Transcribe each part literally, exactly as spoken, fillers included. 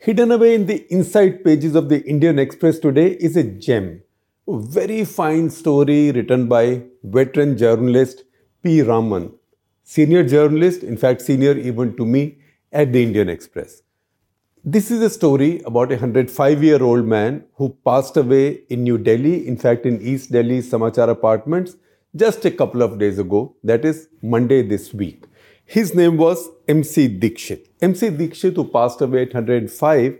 Hidden away in the inside pages of the Indian Express today is a gem. A very fine story written by veteran journalist P. Raman, senior journalist, in fact, senior even to me at the Indian Express. This is a story about a one hundred five year old man who passed away in New Delhi, in fact, in East Delhi Samachar Apartments, just a couple of days ago, that is Monday this week. His name was M C Dixit. M C Dixit, who passed away at one hundred five,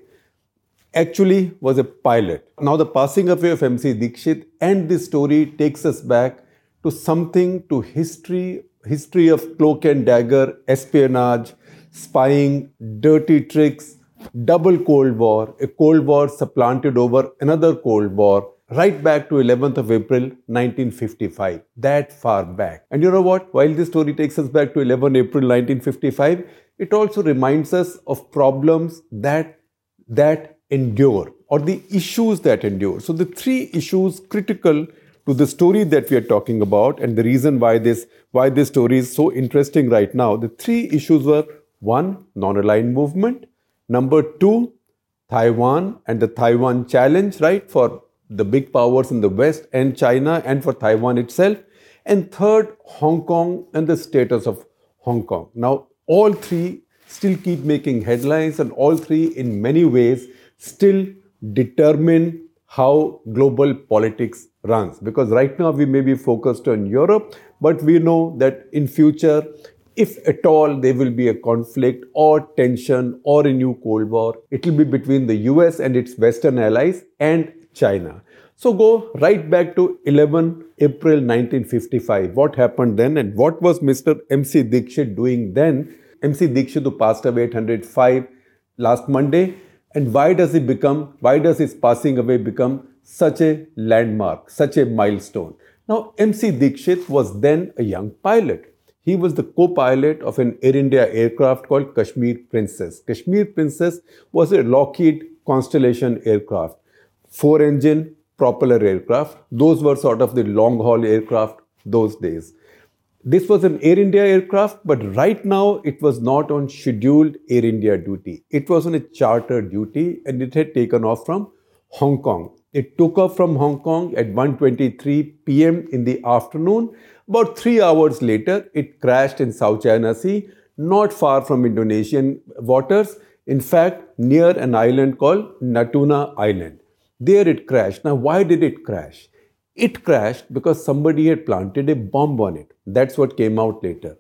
actually was a pilot. Now, the passing away of M C Dixit and this story takes us back to something, to history, history of cloak and dagger, espionage, spying, dirty tricks, double Cold War, a Cold War supplanted over another Cold War, right back to eleventh of April nineteen fifty-five, that far back. And you know what? While this story takes us back to eleventh of April nineteen fifty-five, it also reminds us of problems that, that endure, or the issues that endure. So the three issues critical to the story that we are talking about, and the reason why this, why this story is so interesting right now, the three issues were: one, non-aligned movement; number two, Taiwan and the Taiwan challenge, right, for the big powers in the West and China and for Taiwan itself; and third, Hong Kong and the status of Hong Kong. Now, all three still keep making headlines, and all three in many ways still determine how global politics runs. Because right now we may be focused on Europe, but we know that in future, if at all there will be a conflict or tension or a new Cold War, it will be between the U S and its Western allies and China. So go right back to eleventh of April nineteen fifty-five. What happened then, and what was Mister M C Dixit doing then? M C Dixit, who passed away at one hundred five last Monday. And why does it become, why does his passing away become such a landmark, such a milestone? Now, M C Dixit was then a young pilot. He was the co-pilot of an Air India aircraft called Kashmir Princess. Kashmir Princess was a Lockheed Constellation aircraft, four-engine propeller aircraft. Those were sort of the long-haul aircraft those days. This was an Air India aircraft, but right now it was not on scheduled Air India duty. It was on a charter duty, and it had taken off from Hong Kong. It took off from Hong Kong at one twenty-three p m in the afternoon. About three hours later, it crashed in South China Sea, not far from Indonesian waters. In fact, near an island called Natuna Island. There it crashed. Now, why did it crash? It crashed because somebody had planted a bomb on it. That's what came out later.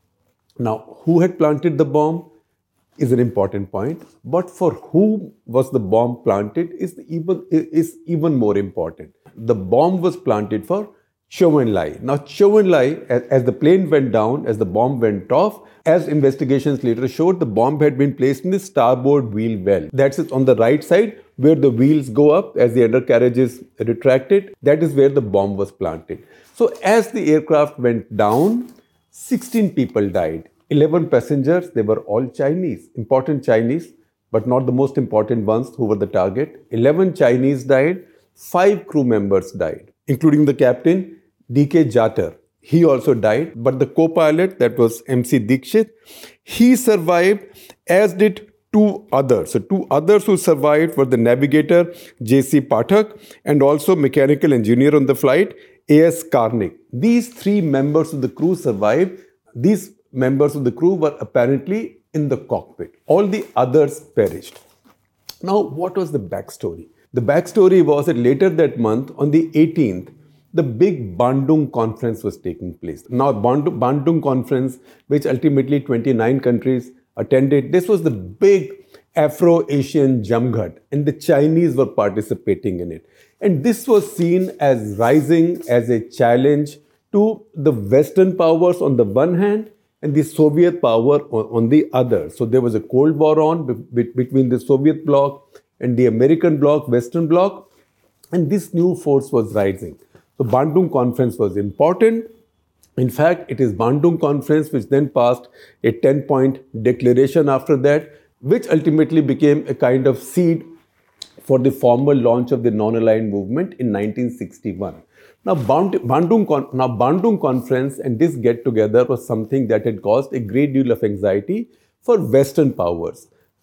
Now, who had planted the bomb is an important point, but for whom was the bomb planted is even, is even more important. The bomb was planted for Chou En-lai. Now, Chou En-lai, as, as the plane went down, as the bomb went off, as investigations later showed, the bomb had been placed in the starboard wheel well. That's it, on the right side, where the wheels go up as the undercarriage is retracted. That is where the bomb was planted. So as the aircraft went down, sixteen people died. eleven passengers, they were all Chinese, important Chinese, but not the most important ones who were the target. eleven Chinese died, five crew members died, including the captain, D K Jatar. He also died, but the co-pilot, that was M C Dixit, he survived, as did two others. So two others who survived were the navigator, J C Pathak, and also mechanical engineer on the flight, A S Karnik. These three members of the crew survived. These members of the crew were apparently in the cockpit. All the others perished. Now, what was the backstory? The backstory was that later that month, on the eighteenth, the big Bandung conference was taking place. Now, Bandung, Bandung conference, which ultimately twenty-nine countries attended, this was the big Afro-Asian Jamghat, and the Chinese were participating in it. And this was seen as rising as a challenge to the Western powers on the one hand and the Soviet power on, on the other. So there was a Cold War on be- between the Soviet bloc and the American bloc, Western bloc, and this new force was rising. So Bandung conference was important. In fact, it is Bandung conference which then passed a ten-point declaration after that, which ultimately became a kind of seed for the formal launch of the non-aligned movement in nineteen sixty-one. Now, Bandung, Con- now, Bandung conference and this get-together was something that had caused a great deal of anxiety for Western powers.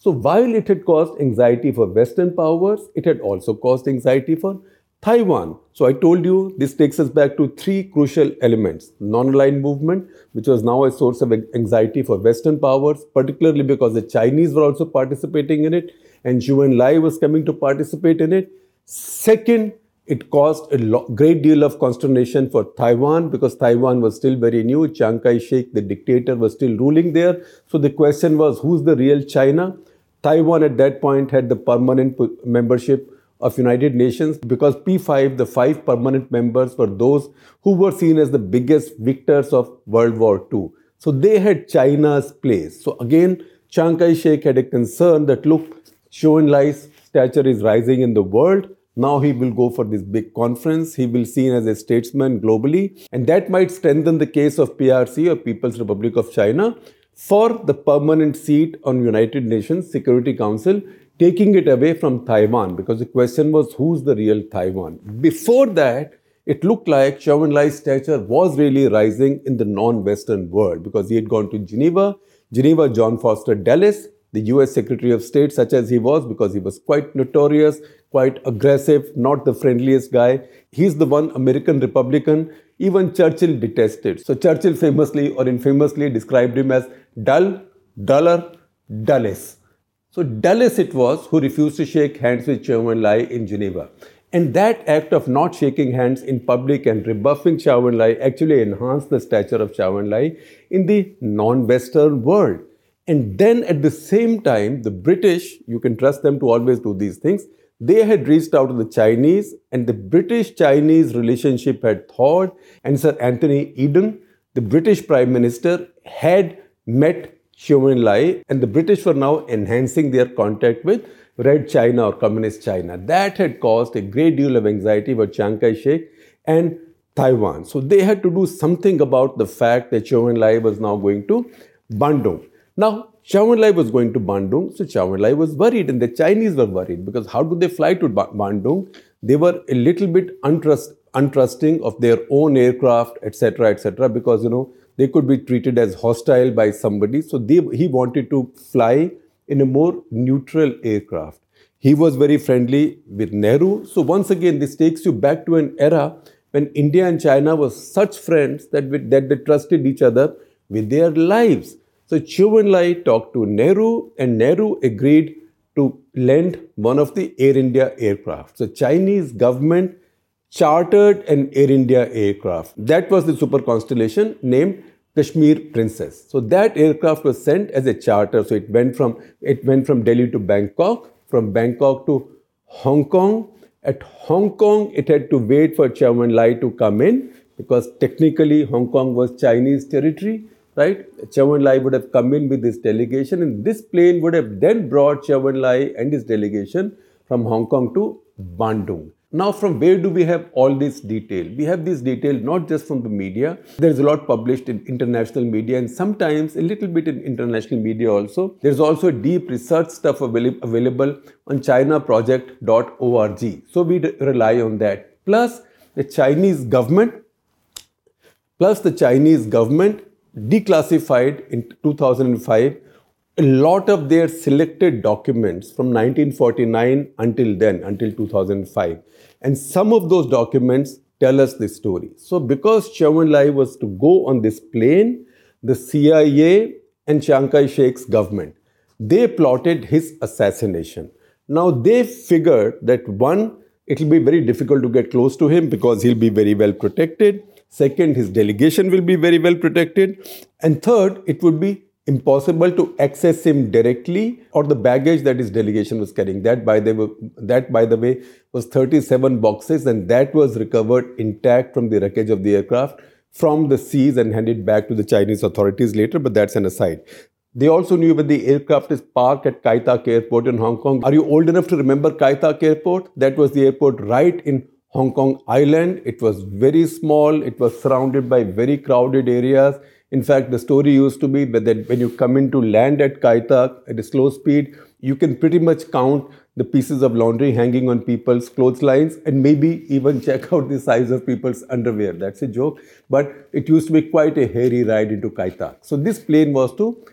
So while it had caused anxiety for Western powers, it had also caused anxiety for Taiwan. So I told you this takes us back to three crucial elements. Non-aligned movement, which was now a source of anxiety for Western powers, particularly because the Chinese were also participating in it and Zhou Enlai was coming to participate in it. Second, it caused a lo- great deal of consternation for Taiwan because Taiwan was still very new. Chiang Kai-shek, the dictator, was still ruling there. So the question was, who's the real China? Taiwan at that point had the permanent membership of United Nations because P five, the five permanent members, were those who were seen as the biggest victors of World War Two. So they had China's place. So again, Chiang Kai-shek had a concern that, look, Zhou Enlai's stature is rising in the world. Now he will go for this big conference. He will be seen as a statesman globally. And that might strengthen the case of P R C or People's Republic of China for the permanent seat on United Nations Security Council, taking it away from Taiwan, because the question was, who's the real Taiwan? Before that, it looked like Zhou Enlai's stature was really rising in the non-Western world because he had gone to Geneva. Geneva, John Foster Dulles, the U S Secretary of State, such as he was, because he was quite notorious, quite aggressive, not the friendliest guy. He's the one American Republican even Churchill detested. So Churchill famously or infamously described him as dull, duller, Dulles. So Dulles it was who refused to shake hands with Zhou Enlai in Geneva. And that act of not shaking hands in public and rebuffing Zhou Enlai actually enhanced the stature of Zhou Enlai in the non-Western world. And then at the same time, the British, you can trust them to always do these things, they had reached out to the Chinese, and the British-Chinese relationship had thawed, and Sir Anthony Eden, the British Prime Minister, had met Zhou Enlai, and the British were now enhancing their contact with Red China or Communist China. That had caused a great deal of anxiety for Chiang Kai-shek and Taiwan. So they had to do something about the fact that Zhou Enlai was now going to Bandung. Now, Zhou Enlai was going to Bandung, so Zhou Enlai was worried and the Chinese were worried because how do they fly to Bandung? They were a little bit untrust, untrusting of their own aircraft, et cetera, et cetera, because, you know, they could be treated as hostile by somebody. So they, he wanted to fly in a more neutral aircraft. He was very friendly with Nehru. So once again, this takes you back to an era when India and China were such friends that, we, that they trusted each other with their lives. So Zhou Enlai talked to Nehru and Nehru agreed to lend one of the Air India aircraft. So Chinese government chartered an Air India aircraft. That was the super constellation named Kashmir Princess. So that aircraft was sent as a charter. So it went from, it went from Delhi to Bangkok, from Bangkok to Hong Kong. At Hong Kong, it had to wait for Zhou Enlai to come in because technically Hong Kong was Chinese territory. Right? Zhou Enlai would have come in with this delegation and this plane would have then brought Zhou Enlai and his delegation from Hong Kong to Bandung. Now, from where do we have all this detail? We have this detail not just from the media. There's a lot published in international media and sometimes a little bit in international media also. There's also deep research stuff avail- available on china project dot org. So we d- rely on that. Plus the Chinese government, plus the Chinese government declassified in two thousand five a lot of their selected documents from nineteen forty-nine until then, until two thousand five. And some of those documents tell us this story. So because Zhou Enlai was to go on this plane, the C I A and Chiang Kai-shek's government, they plotted his assassination. Now they figured that one, it will be very difficult to get close to him because he'll be very well protected. Second, his delegation will be very well protected. And third, it would be impossible to access him directly or the baggage that his delegation was carrying. That, by the way, that, by the way, was thirty-seven boxes and that was recovered intact from the wreckage of the aircraft from the seas and handed back to the Chinese authorities later, but that's an aside. They also knew when the aircraft is parked at Kai Tak Airport in Hong Kong. Are you old enough to remember Kai Tak Airport? That was the airport right in Hong Kong Island. It was very small. It was surrounded by very crowded areas. In fact, the story used to be that when you come in to land at Kai Tak at a slow speed, you can pretty much count the pieces of laundry hanging on people's clotheslines and maybe even check out the size of people's underwear. That's a joke. But it used to be quite a hairy ride into Kai Tak. So this plane was to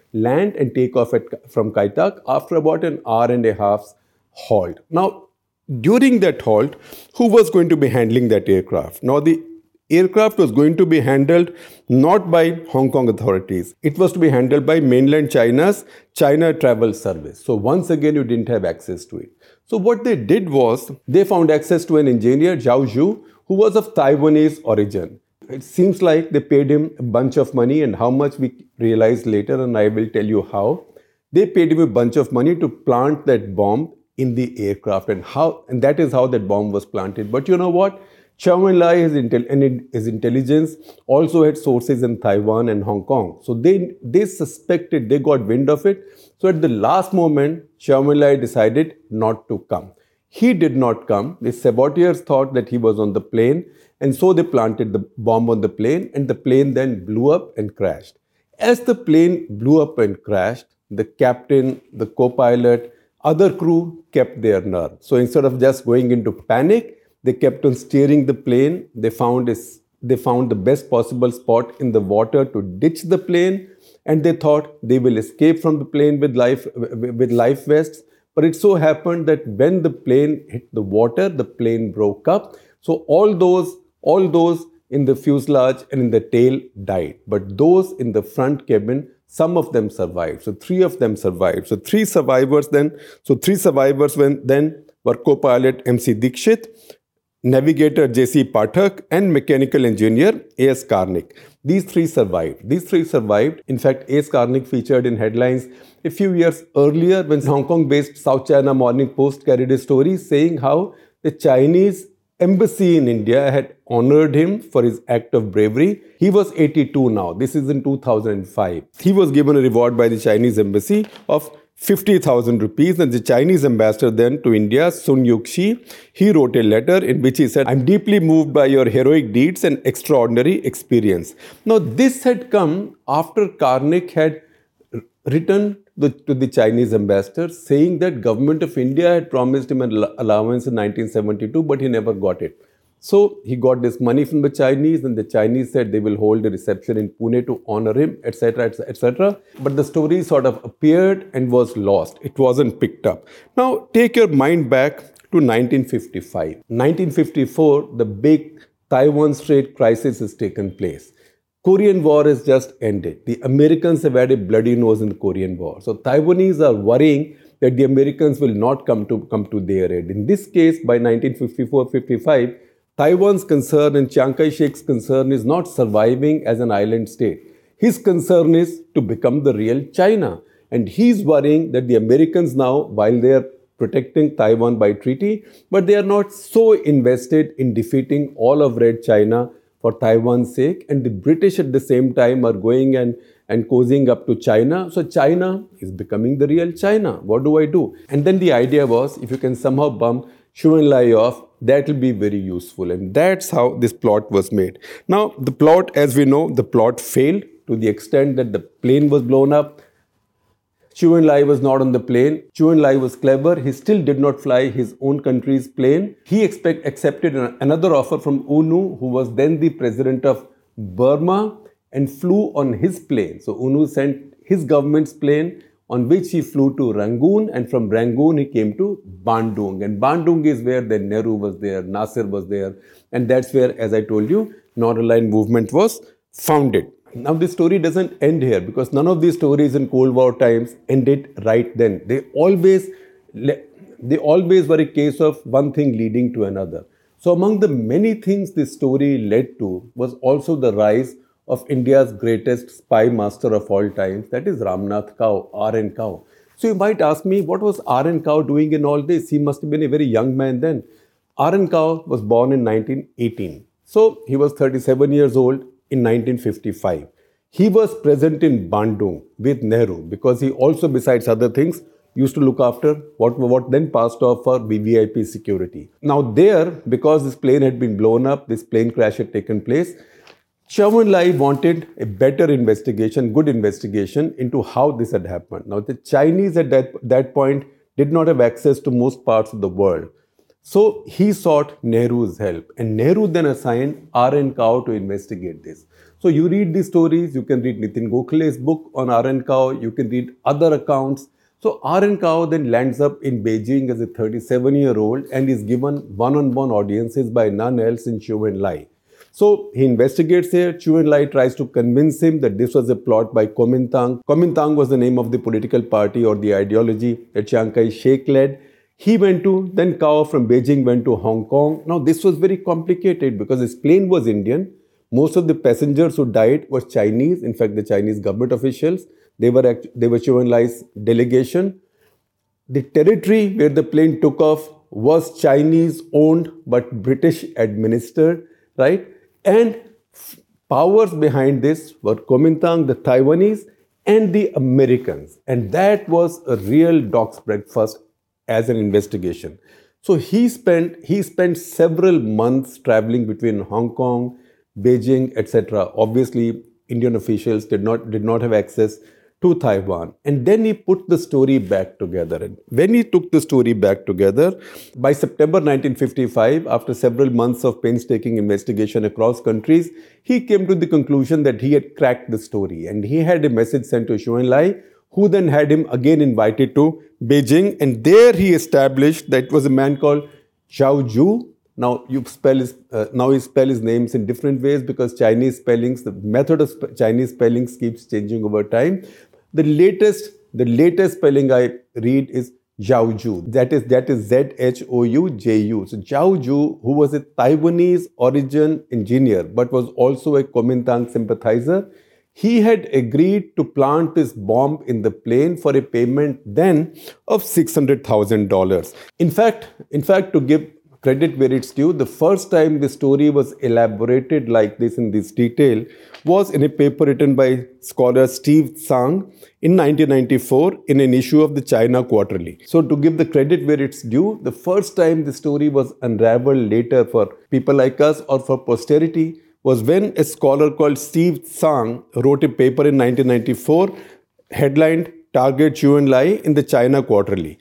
land and take off at, from Kai Tak after about an hour and a half's halt. Now, during that halt, who was going to be handling that aircraft? Now, the aircraft was going to be handled not by Hong Kong authorities. It was to be handled by mainland China's China Travel Service. So once again, you didn't have access to it. So what they did was, they found access to an engineer, Zhao Zhu, who was of Taiwanese origin. It seems like they paid him a bunch of money, and how much we realized later, and I will tell you how. They paid him a bunch of money to plant that bomb in the aircraft, and how, and that is how that bomb was planted. But you know what? Zhou Enlai, his, intel, his intelligence, also had sources in Taiwan and Hong Kong. So they, they suspected, they got wind of it. So at the last moment, Zhou Enlai decided not to come. He did not come. The saboteurs thought that he was on the plane, and so they planted the bomb on the plane, and the plane then blew up and crashed. As the plane blew up and crashed, the captain, the co-pilot, other crew kept their nerve. So instead of just going into panic, they kept on steering the plane. They found, a, they found the best possible spot in the water to ditch the plane, and they thought they will escape from the plane with life, with life vests. But it so happened that when the plane hit the water, the plane broke up. So all those, all those in the fuselage and in the tail died. But those in the front cabin, some of them survived. So three of them survived. So three survivors then, so three survivors when, then were co-pilot M C Dikshit, navigator J C Pathak, and mechanical engineer A S Karnik. These three survived. These three survived. In fact, A S Karnik featured in headlines a few years earlier when Hong Kong-based South China Morning Post carried a story saying how the Chinese embassy in India had honored him for his act of bravery. He was eighty-two now. This is in two thousand five. He was given a reward by the Chinese embassy of fifty thousand rupees, and the Chinese ambassador then to India, Sun Yuxi, he wrote a letter in which he said, "I'm deeply moved by your heroic deeds and extraordinary experience." Now, this had come after Karnik had written the, to the Chinese ambassador saying that government of India had promised him an allowance in nineteen seventy-two, but he never got it. So he got this money from the Chinese, and the Chinese said they will hold a reception in Pune to honor him, et cetera, et cetera. But the story sort of appeared and was lost. It wasn't picked up. Now, take your mind back to nineteen fifty-five. nineteen fifty-four, the big Taiwan Strait crisis has taken place. Korean War has just ended. The Americans have had a bloody nose in the Korean War. So Taiwanese are worrying that the Americans will not come to, come to their aid. In this case, by nineteen fifty-four fifty-five, Taiwan's concern and Chiang Kai-shek's concern is not surviving as an island state. His concern is to become the real China. And he's worrying that the Americans now, while they are protecting Taiwan by treaty, but they are not so invested in defeating all of Red China for Taiwan's sake. And the British at the same time are going and, and cozying up to China. So China is becoming the real China. What do I do? And then the idea was, if you can somehow bump Zhou Enlai off, that will be very useful. And that's how this plot was made. Now, the plot, as we know, the plot failed to the extent that the plane was blown up. Zhou Enlai was not on the plane. Zhou Enlai was clever. He still did not fly his own country's plane. He expect, accepted another offer from U N U, who was then the president of Burma, and flew on his plane. So U N U sent his government's plane, on which he flew to Rangoon, and from Rangoon he came to Bandung. And Bandung is where then Nehru was there, Nasser was there, and that's where, as I told you, non-aligned movement was founded. Now, this story doesn't end here, because none of these stories in Cold War times ended right then. They always, they always were a case of one thing leading to another. So among the many things this story led to was also the rise of India's greatest spy master of all times, that is Ramnath Kao, R N Kao. So you might ask me, what was R N Kao doing in all this? He must have been a very young man then. R N Kao was born in nineteen eighteen. So he was thirty-seven years old in nineteen fifty-five. He was present in Bandung with Nehru because he also, besides other things, used to look after what, what then passed off for V V I P security. Now there, because this plane had been blown up, this plane crash had taken place, Zhou Enlai wanted a better investigation, good investigation into how this had happened. Now, the Chinese at that, that point did not have access to most parts of the world. So he sought Nehru's help, and Nehru then assigned R N Kao to investigate this. So you read these stories, you can read Nitin Gokhale's book on R N Kao, you can read other accounts. So R N Kao then lands up in Beijing as a thirty-seven-year-old and is given one-on-one audiences by none else in Zhou Enlai. So he investigates here. Zhou Enlai tries to convince him that this was a plot by Kuomintang. Kuomintang was the name of the political party or the ideology that Chiang Kai-shek led. He went to, then Kao from Beijing went to Hong Kong. Now this was very complicated because his plane was Indian. Most of the passengers who died were Chinese. In fact, the Chinese government officials, they were, act- they were Zhou Enlai's delegation. The territory where the plane took off was Chinese owned but British administered, right? And powers behind this were Kuomintang, the Taiwanese, and the Americans. And that was a real dog's breakfast as an investigation. So he spent he spent several months traveling between Hong Kong, Beijing, et cetera. Obviously, Indian officials did not did not have access to Taiwan. And then he put the story back together. And when he took the story back together, by September nineteen fifty-five, after several months of painstaking investigation across countries, he came to the conclusion that he had cracked the story. And he had a message sent to Zhou Enlai, who then had him again invited to Beijing. And there he established that it was a man called Zhao Ju. Now you spell his, uh, now he spell his names in different ways because Chinese spellings, the method of sp- Chinese spellings keeps changing over time. The latest, the latest spelling I read is Zhao Ju. That is, that is Z H O U J U. So Zhao Ju, who was a Taiwanese origin engineer, but was also a Kuomintang sympathizer, he had agreed to plant this bomb in the plane for a payment then of six hundred thousand dollars. In fact, in fact, to give credit where it's due, the first time the story was elaborated like this in this detail was in a paper written by scholar Steve Tsang in nineteen ninety-four in an issue of the China Quarterly. So to give the credit where it's due, the first time the story was unraveled later for people like us or for posterity was when a scholar called Steve Tsang wrote a paper in nineteen ninety-four headlined Target Zhou Enlai in the China Quarterly.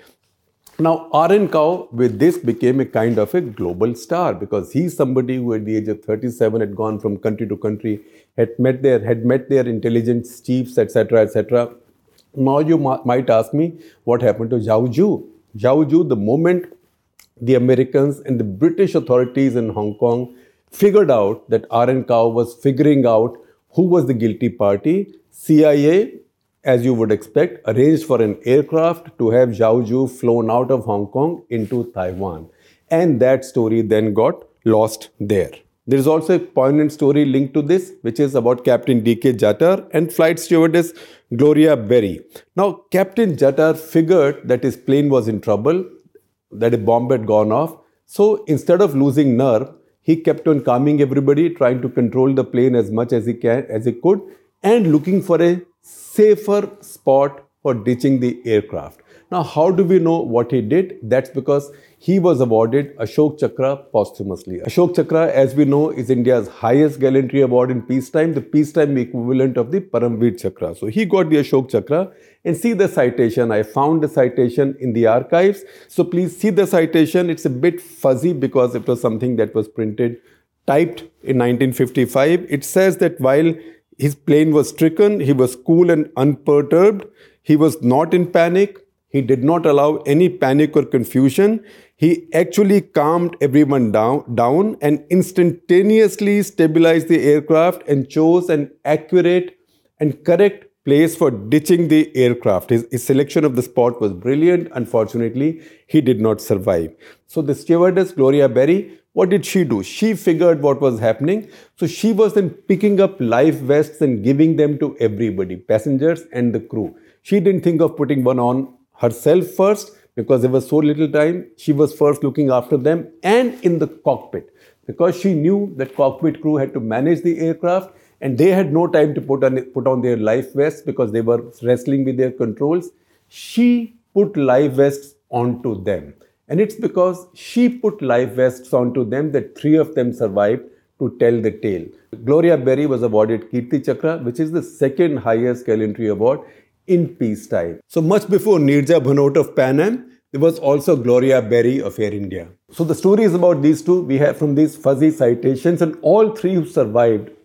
Now, R N Kao with this became a kind of a global star because he's somebody who at the age of thirty-seven had gone from country to country, had met their, had met their intelligence chiefs, et cetera, et cetera. Now you ma- might ask me, what happened to Zhao Ju? Zhao Ju, the moment the Americans and the British authorities in Hong Kong figured out that R N Kao was figuring out who was the guilty party, C I A, as you would expect, arranged for an aircraft to have Zhao Ju flown out of Hong Kong into Taiwan. And that story then got lost there. There is also a poignant story linked to this, which is about Captain D K Jattar and flight stewardess Gloria Berry. Now, Captain Jattar figured that his plane was in trouble, that a bomb had gone off. So instead of losing nerve, he kept on calming everybody, trying to control the plane as much as he can, as he could, and looking for a safer spot for ditching the aircraft. Now, how do we know what he did? That's because he was awarded Ashok Chakra posthumously. Ashok Chakra, as we know, is India's highest gallantry award in peacetime, the peacetime equivalent of the Paramveer Chakra. So he got the Ashok Chakra. And see the citation. I found the citation in the archives. So please see the citation. It's a bit fuzzy because it was something that was printed, typed in nineteen fifty-five. It says that while his plane was stricken, he was cool and unperturbed. He was not in panic. He did not allow any panic or confusion. He actually calmed everyone down, down and instantaneously stabilized the aircraft and chose an accurate and correct place for ditching the aircraft. His, his selection of the spot was brilliant. Unfortunately, he did not survive. So the stewardess, Gloria Berry, what did she do? She figured what was happening. So she was then picking up life vests and giving them to everybody, passengers and the crew. She didn't think of putting one on herself first because there was so little time. She was first looking after them and in the cockpit because she knew that cockpit crew had to manage the aircraft and they had no time to put on, put on their life vests because they were wrestling with their controls. She put life vests onto them. And it's because she put life vests onto them that three of them survived to tell the tale. Gloria Berry was awarded Kirti Chakra, which is the second highest gallantry award in peacetime. So much before Neerja Bhanot of Pan Am, there was also Gloria Berry of Air India. So the story is about these two. We have from these fuzzy citations, and all three who survived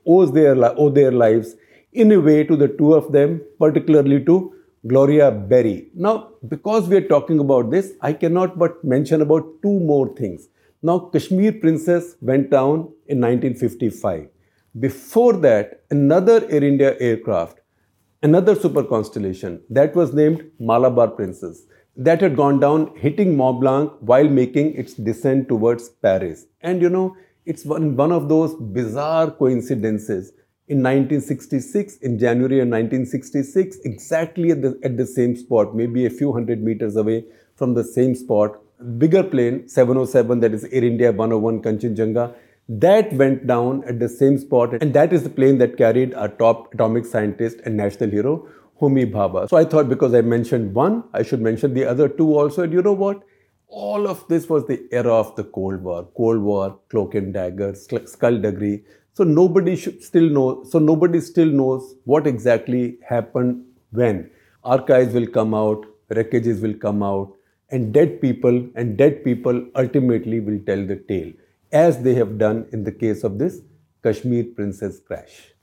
owes their, owe their lives in a way to the two of them, particularly to Gloria Berry. Now, because we are talking about this, I cannot but mention about two more things. Now, Kashmir Princess went down in nineteen fifty-five. Before that, another Air India aircraft, another super constellation that was named Malabar Princess, that had gone down hitting Mont Blanc while making its descent towards Paris. And you know, it's one, one of those bizarre coincidences. In nineteen sixty-six, in January of nineteen sixty-six, exactly at the, at the same spot, maybe a few hundred meters away from the same spot, bigger plane, seven oh seven, that is Air India one oh one Kanchenjunga, that went down at the same spot. And that is the plane that carried our top atomic scientist and national hero, Homi Bhabha. So I thought because I mentioned one, I should mention the other two also. And you know what? All of this was the era of the Cold War. Cold War, cloak and dagger, skullduggery. So nobody should still know. So nobody still knows what exactly happened when. Archives will come out, wreckages will come out, and dead people and dead people ultimately will tell the tale, as they have done in the case of this Kashmir Princess crash.